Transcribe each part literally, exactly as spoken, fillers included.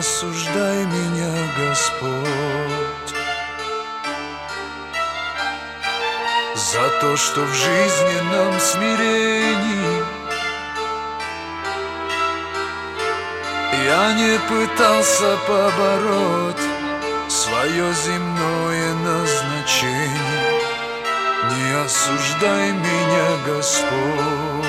осуждай меня, Господь, за то, что в жизненном смирении я не пытался побороть свое земное назначение. Не осуждай меня, Господь,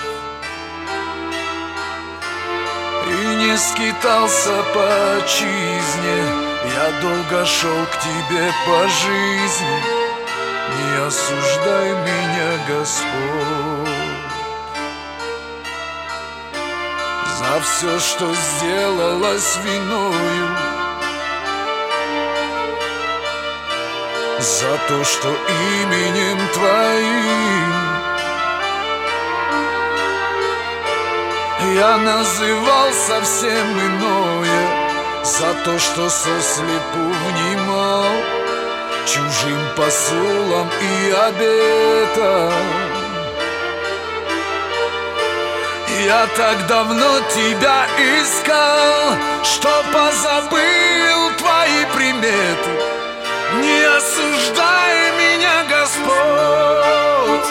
и не скитался по отчизне, я долго шел к Тебе по жизни. Не осуждай меня, Господь, за все, что сделалось виною, за то, что именем Твоим я называл совсем иное, за то, что сослепу внимал чужим посулам и обетам. Я так давно Тебя искал, что позабыл Твои приметы. Не осуждай меня, Господь,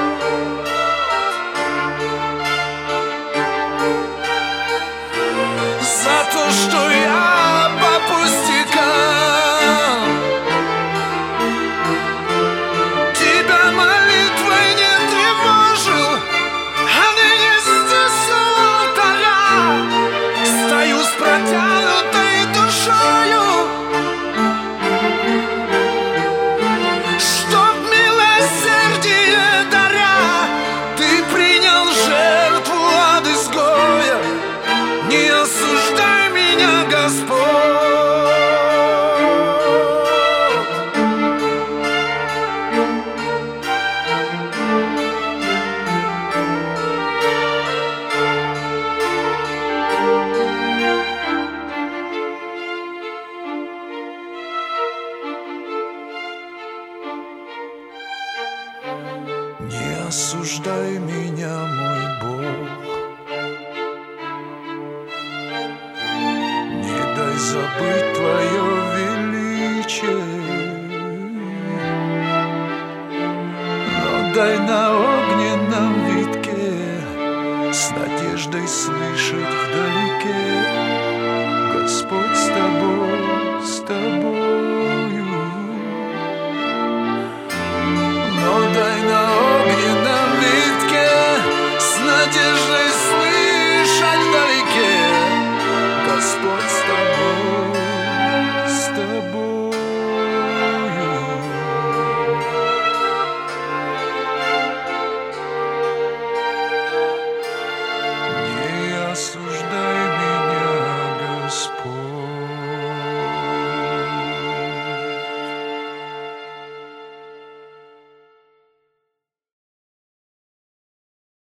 за то, что я по пустякам Тебя молитвой не тревожил, а ныне здесь у алтаря стою с протянутой душою, чтоб милосердие даря Ты принял жертву от изгоя. Не осуждай меня, Господь, не осуждай меня, мой Бог, не дай забыть Твое величие, но дай на огненном витке с надеждой слышать вдалеке: Господь с тобой, с тобою. Но дай на огненном витке с надеждой слышать вдалеке: Господь с тобой, с тобою. Не осуждай меня, Господь.